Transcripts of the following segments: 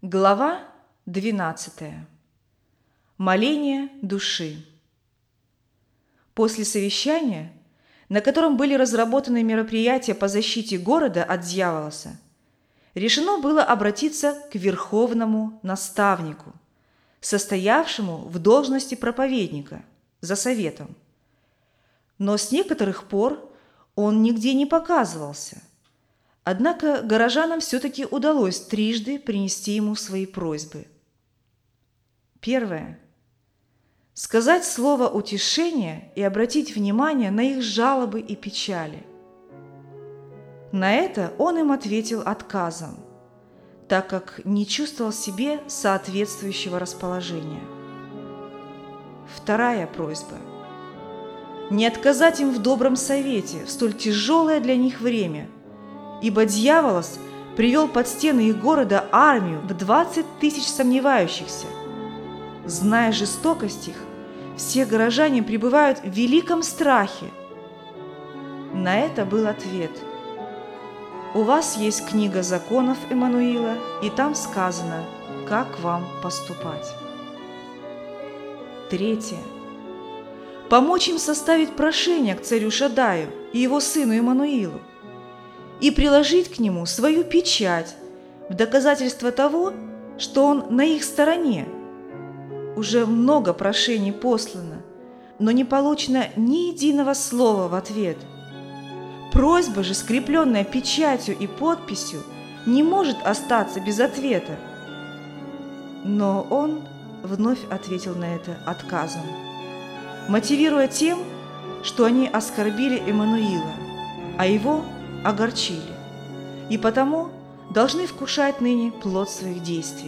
Глава 12. Моление души. После совещания, на котором были разработаны мероприятия по защите города от дьяволоса, решено было обратиться к верховному наставнику, состоявшему в должности проповедника, за советом. Но с некоторых пор он нигде не показывался. Однако горожанам все-таки удалось трижды принести ему свои просьбы. Первое. Сказать слово утешения и обратить внимание на их жалобы и печали. На это он им ответил отказом, так как не чувствовал в себе соответствующего расположения. Вторая просьба. Не отказать им в добром совете в столь тяжелое для них время, ибо дьяволос привел под стены их города армию в 20 тысяч сомневающихся. Зная жестокость их, все горожане пребывают в великом страхе. На это был ответ. У вас есть книга законов Эммануила, и там сказано, как вам поступать. Третье. Помочь им составить прошение к царю Шаддаю и его сыну Эммануилу, и приложить к нему свою печать в доказательство того, что он на их стороне. Уже много прошений послано, но не получено ни единого слова в ответ. Просьба же, скрепленная печатью и подписью, не может остаться без ответа. Но он вновь ответил на это отказом, мотивируя тем, что они оскорбили Эммануила, а его огорчили, и потому должны вкушать ныне плод своих действий.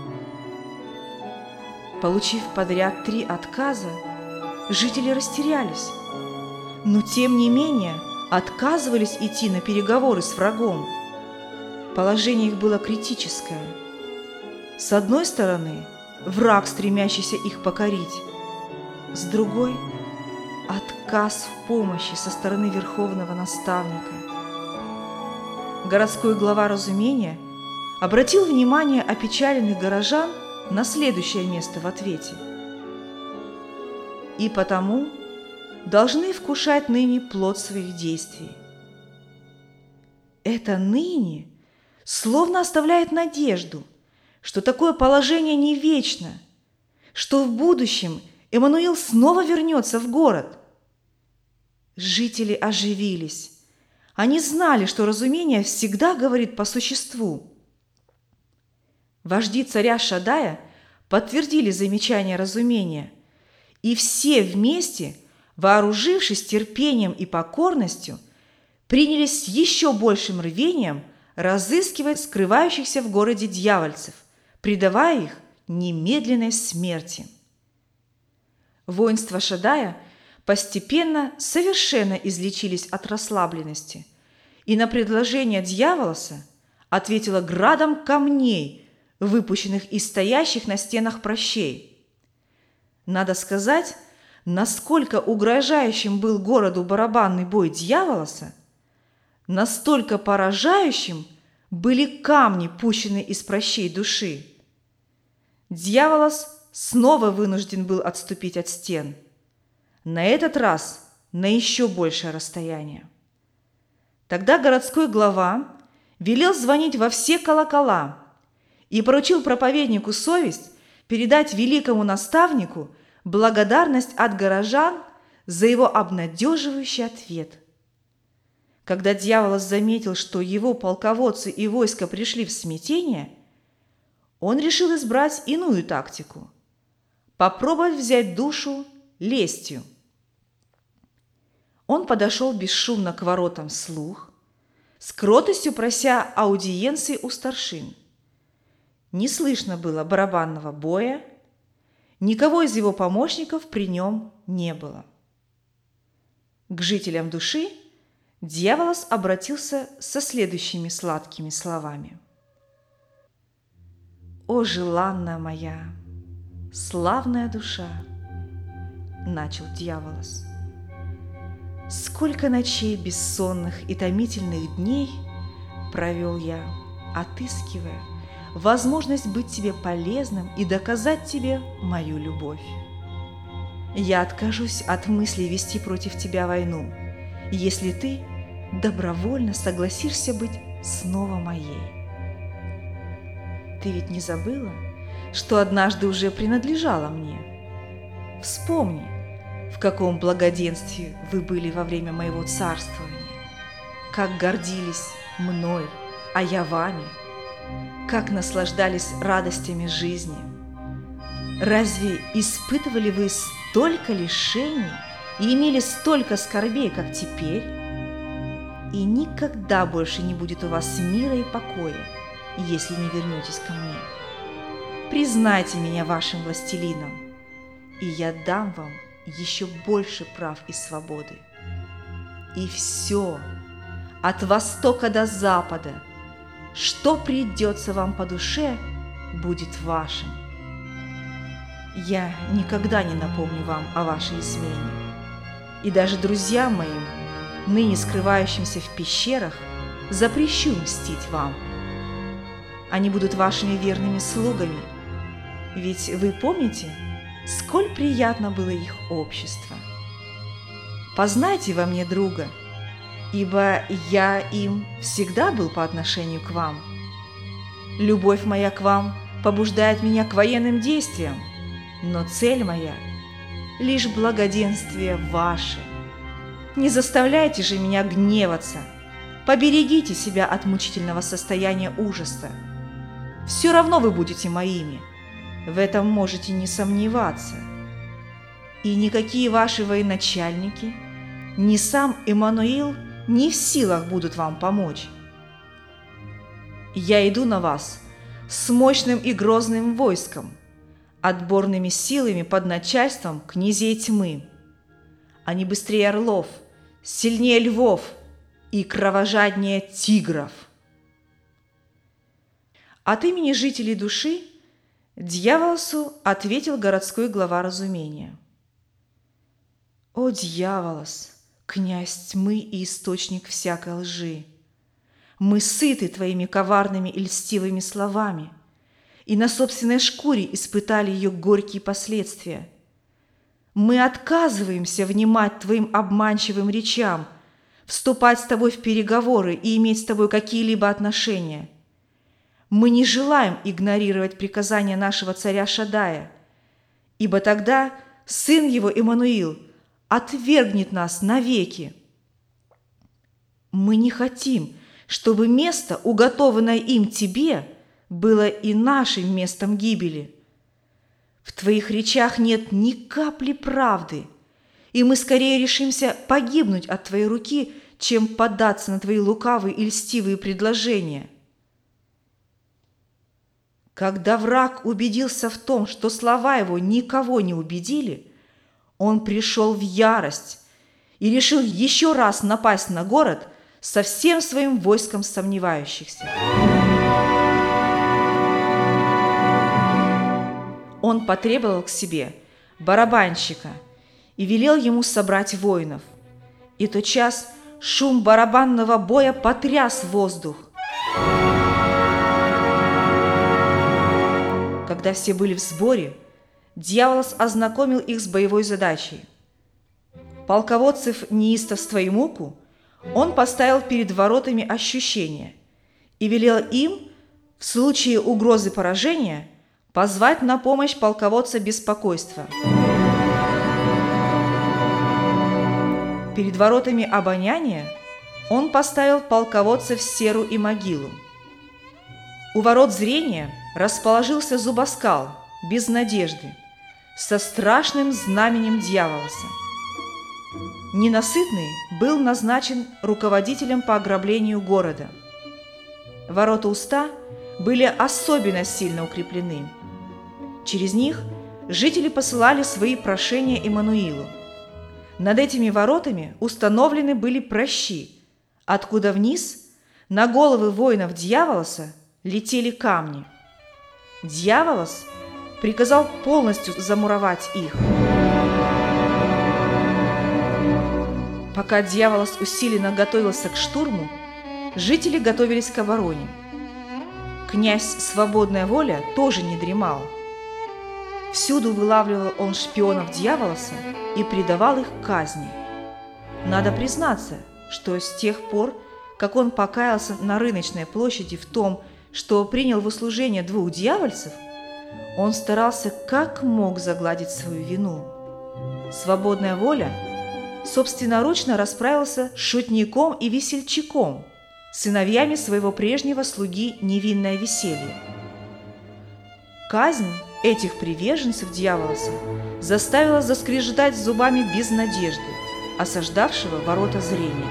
Получив подряд 3 отказа, жители растерялись, но тем не менее отказывались идти на переговоры с врагом. Положение их было критическое. С одной стороны, враг, стремящийся их покорить, с другой – отказ в помощи со стороны верховного наставника. Городской глава Разумения обратил внимание опечаленных горожан на следующее место в ответе. И потому должны вкушать ныне плод своих действий. Это ныне словно оставляет надежду, что такое положение не вечно, что в будущем Эммануил снова вернется в город. Жители оживились. Они знали, что разумение всегда говорит по существу. Вожди царя Шаддая подтвердили замечание разумения, и все вместе, вооружившись терпением и покорностью, принялись с еще большим рвением разыскивать скрывающихся в городе дьявольцев, предавая их немедленной смерти. Воинства Шаддая постепенно совершенно излечились от расслабленности, и на предложение дьяволоса ответило градом камней, выпущенных из стоящих на стенах пращей. Надо сказать, насколько угрожающим был городу барабанный бой дьяволоса, настолько поражающим были камни, пущенные из пращей души. Дьяволос снова вынужден был отступить от стен, на этот раз на еще большее расстояние. Тогда городской глава велел звонить во все колокола и поручил проповеднику совесть передать великому наставнику благодарность от горожан за его обнадеживающий ответ. Когда дьяволос заметил, что его полководцы и войско пришли в смятение, он решил избрать иную тактику – попробовать взять душу лестью. Он подошел бесшумно к воротам вслух, с кротостью прося аудиенции у старшин. Не слышно было барабанного боя, никого из его помощников при нем не было. К жителям души дьяволос обратился со следующими сладкими словами. «О, желанная моя, славная душа!» – начал дьяволос. «Сколько ночей бессонных и томительных дней провел я, отыскивая, возможность быть тебе полезным и доказать тебе мою любовь. Я откажусь от мысли вести против тебя войну, если ты добровольно согласишься быть снова моей. Ты ведь не забыла, что однажды уже принадлежала мне? Вспомни, в каком благоденствии вы были во время моего царствования, как гордились мной, а я вами, как наслаждались радостями жизни. Разве испытывали вы столько лишений и имели столько скорбей, как теперь? И никогда больше не будет у вас мира и покоя, если не вернетесь ко мне. Признайте меня вашим властелином, и я дам вам еще больше прав и свободы. И все, от востока до запада, что придется вам по душе, будет вашим. Я никогда не напомню вам о вашей измене, и даже друзьям моим, ныне скрывающимся в пещерах, запрещу мстить вам. Они будут вашими верными слугами, ведь вы помните, сколь приятно было их общество. Познайте во мне друга, ибо я им всегда был по отношению к вам. Любовь моя к вам побуждает меня к военным действиям, но цель моя – лишь благоденствие ваше. Не заставляйте же меня гневаться, поберегите себя от мучительного состояния ужаса. Все равно вы будете моими, в этом можете не сомневаться. И никакие ваши военачальники, ни сам Эммануил не в силах будут вам помочь. Я иду на вас с мощным и грозным войском, отборными силами под начальством князей тьмы. Они быстрее орлов, сильнее львов и кровожаднее тигров. От имени жителей души Дьяволосу ответил городской глава разумения. «О, Дьяволос, князь тьмы и источник всякой лжи! Мы сыты твоими коварными и льстивыми словами, и на собственной шкуре испытали ее горькие последствия. Мы отказываемся внимать твоим обманчивым речам, вступать с тобой в переговоры и иметь с тобой какие-либо отношения. Мы не желаем игнорировать приказания нашего царя Шаддая, ибо тогда сын его Эммануил отвергнет нас навеки. Мы не хотим, чтобы место, уготованное им тебе, было и нашим местом гибели. В твоих речах нет ни капли правды, и мы скорее решимся погибнуть от твоей руки, чем поддаться на твои лукавые и льстивые предложения. Когда враг убедился в том, что слова его никого не убедили, он пришел в ярость и решил еще раз напасть на город со всем своим войском сомневающихся. Он потребовал к себе барабанщика и велел ему собрать воинов. И тотчас шум барабанного боя потряс воздух. Когда все были в сборе, Дьяволос ознакомил их с боевой задачей. Полководцев неистовства и муку он поставил перед воротами ощущения и велел им в случае угрозы поражения позвать на помощь полководца беспокойства. Перед воротами обоняния он поставил полководцев Серу и Могилу. У ворот зрения расположился зубоскал без надежды, со страшным знаменем Дьяволоса. Ненасытный был назначен руководителем по ограблению города. Ворота уста были особенно сильно укреплены. Через них жители посылали свои прошения Эммануилу. Над этими воротами установлены были пращи, откуда вниз на головы воинов Дьяволоса летели камни. Дьяволос приказал полностью замуровать их. Пока Дьяволос усиленно готовился к штурму, жители готовились к обороне. Князь Свободная Воля тоже не дремал. Всюду вылавливал он шпионов Дьяволоса и предавал их казни. Надо признаться, что с тех пор, как он покаялся на Рыночной площади в том, что принял в услужение 2 дьявольцев, он старался как мог загладить свою вину. Свободная Воля собственноручно расправился с шутником и весельчаком, сыновьями своего прежнего слуги Невинное Веселье. Казнь этих приверженцев Дьяволоса заставила заскрежетать зубами без надежды, осаждавшего ворота зрения.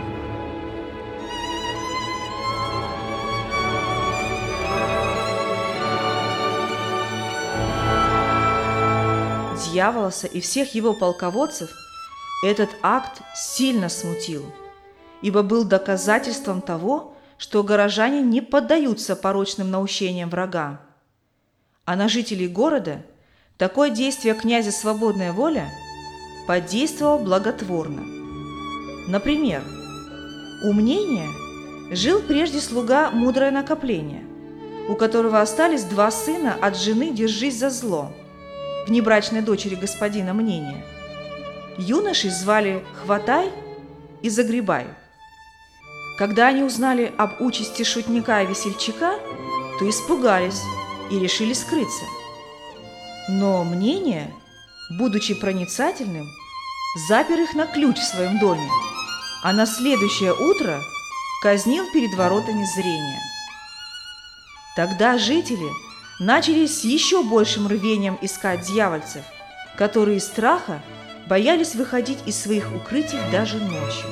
Дьяволоса и всех его полководцев этот акт сильно смутил, ибо был доказательством того, что горожане не поддаются порочным наущениям врага. А на жителей города такое действие князя Свободная Воля подействовало благотворно. Например, у Мнения жил прежде слуга Мудрое Накопление, у которого остались 2 сына от жены Держись за зло, внебрачной дочери господина Мнения. Юношей звали Хватай и Загребай. Когда они узнали об участи шутника и весельчака, то испугались и решили скрыться. Но Мнение, будучи проницательным, запер их на ключ в своем доме, а на следующее утро казнил перед воротами зрения. Тогда жители начали с еще большим рвением искать дьявольцев, которые из страха боялись выходить из своих укрытий даже ночью.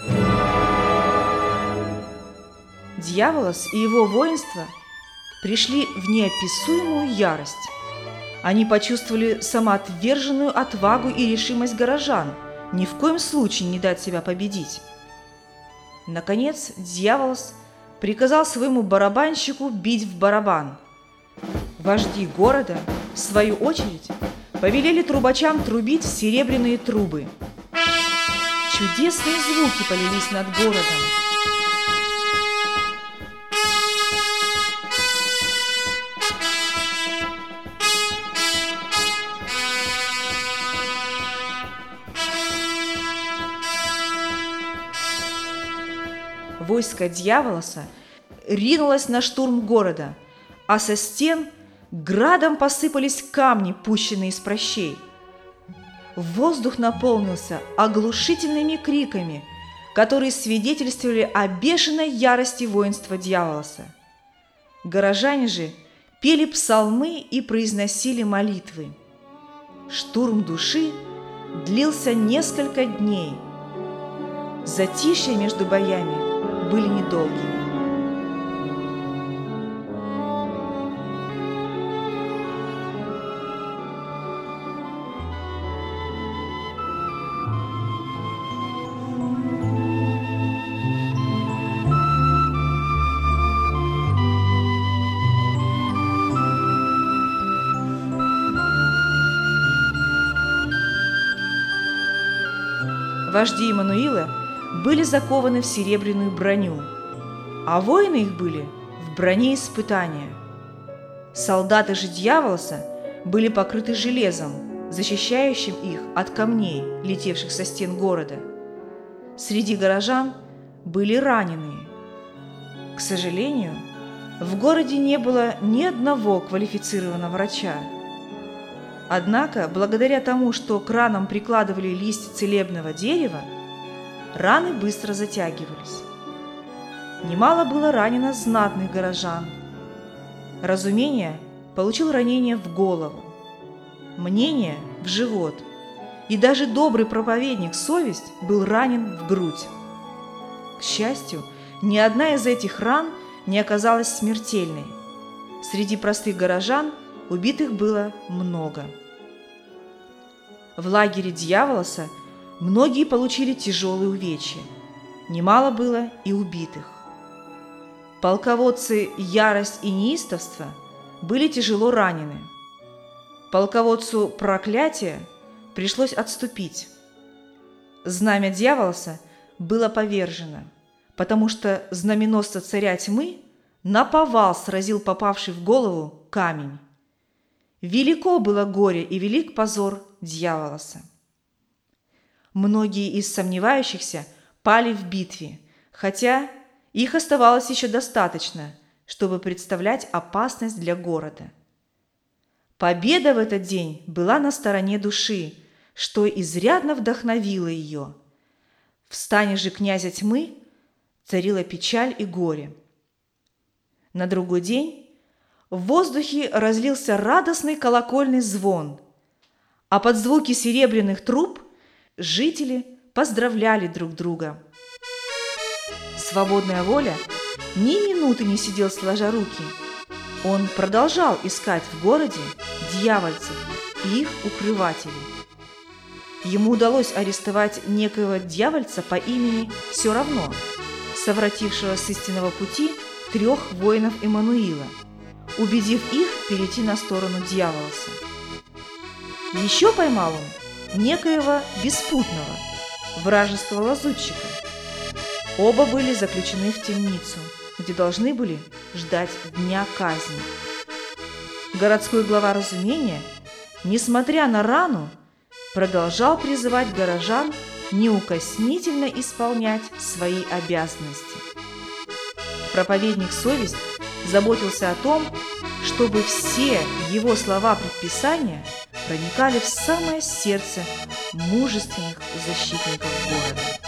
Дьяволос и его воинство пришли в неописуемую ярость. Они почувствовали самоотверженную отвагу и решимость горожан ни в коем случае не дать себя победить. Наконец, Дьяволос приказал своему барабанщику бить в барабан. Вожди города, в свою очередь, повелели трубачам трубить в серебряные трубы. Чудесные звуки полились над городом. Войско Дьяволоса ринулось на штурм города, а со стен градом посыпались камни, пущенные из пращей. Воздух наполнился оглушительными криками, которые свидетельствовали о бешеной ярости воинства Дьяволоса. Горожане же пели псалмы и произносили молитвы. Штурм души длился несколько дней. Затишья между боями были недолгими. Вожди Иммануила были закованы в серебряную броню, а воины их были в броне испытания. Солдаты же Дьяволоса были покрыты железом, защищающим их от камней, летевших со стен города. Среди горожан были раненые. К сожалению, в городе не было ни одного квалифицированного врача. Однако, благодаря тому, что к ранам прикладывали листья целебного дерева, раны быстро затягивались. Немало было ранено знатных горожан. Разумение получил ранение в голову, Мнение – в живот, и даже добрый проповедник Совесть был ранен в грудь. К счастью, ни одна из этих ран не оказалась смертельной. Среди простых горожан убитых было много. В лагере Дьяволоса многие получили тяжелые увечья. Немало было и убитых. Полководцы Ярость и Неистовство были тяжело ранены. Полководцу Проклятие пришлось отступить. Знамя Дьяволоса было повержено, потому что знаменосца царя тьмы, наповал сразил попавший в голову камень. Велико было горе и велик позор дьяволоса. Многие из сомневающихся пали в битве, хотя их оставалось еще достаточно, чтобы представлять опасность для города. Победа в этот день была на стороне души, что изрядно вдохновило ее. В стане же князя тьмы царила печаль и горе. На другой день в воздухе разлился радостный колокольный звон, а под звуки серебряных труб жители поздравляли друг друга. Свободная воля ни минуты не сидел сложа руки. Он продолжал искать в городе дьявольцев и их укрывателей. Ему удалось арестовать некоего дьявольца по имени Все равно, совратившего с истинного пути 3 воинов Эммануила, убедив их перейти на сторону дьяволоса. Еще поймал он некоего Беспутного, вражеского лазутчика. Оба были заключены в темницу, где должны были ждать дня казни. Городской глава Разумения, несмотря на рану, продолжал призывать горожан неукоснительно исполнять свои обязанности. Проповедник Совесть заботился о том, чтобы все его слова-предписания проникали в самое сердце мужественных защитников города.